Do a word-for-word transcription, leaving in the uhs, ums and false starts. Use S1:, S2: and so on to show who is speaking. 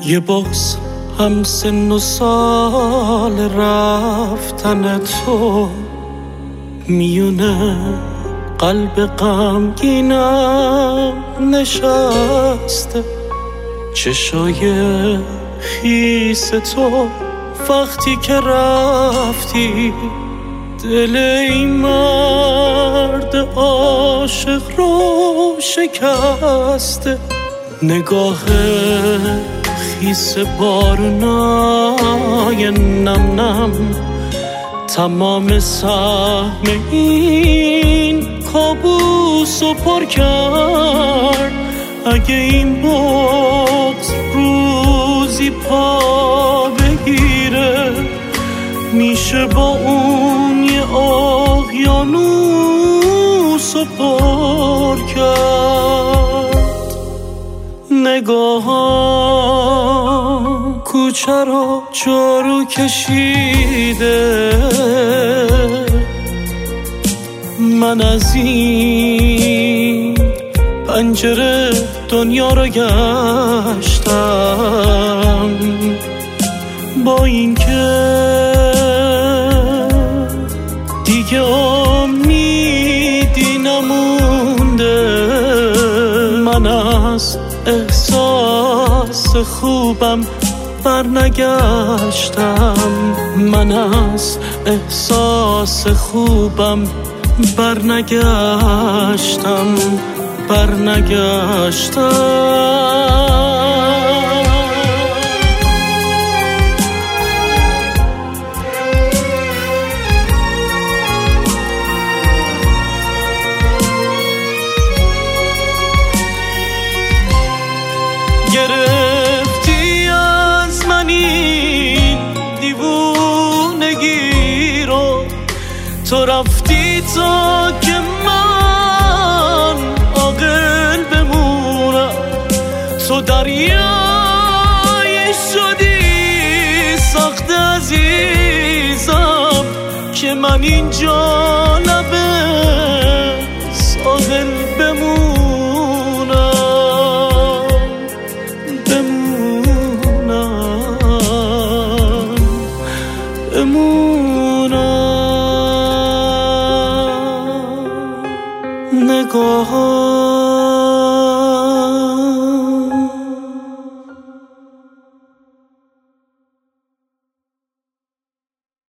S1: یه باز هم سن و سال رفتن تو میونه قلب غمگینم نشسته. چشای خیس تو وقتی که رفتی دل این مرد عاشق رو شکسته. نگاه خیس بارونای نم نم تمام سهم این کابوس رو پر کرد. اگه این بغض روزی پا بگیره میشه با اون یه اقیانوس رو پر کرد. نگاهام کوچه رو جارو کشیده، من از این پنجره دنیا رو گشتم با اینکه دیگه امیدی نمونده. من از احساس خوبم برنگشتم، من از احساس خوبم برنگشتم برنگشتم گرفتی از من این دیوونگی رو، تو رفتی تا که من عاقل بمونم. تو دریای شدی سخت عزیزم که من اینجا